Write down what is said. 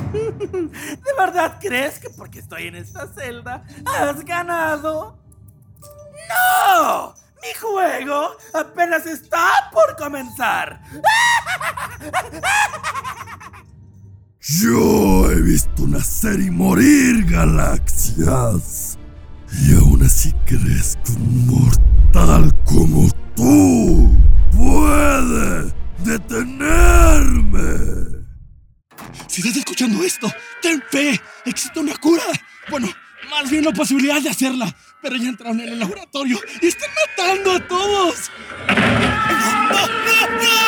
¿De verdad crees que porque estoy en esta celda has ganado? ¡No! ¡Mi juego apenas está por comenzar! Yo he visto nacer y morir galaxias. Y aún así crees que un mortal como tú puede detenerme. Si estás escuchando esto, ten fe. Existe una cura. Bueno, más bien la posibilidad de hacerla. Pero ya entraron en el laboratorio y están matando a todos. ¡No, no, no, no!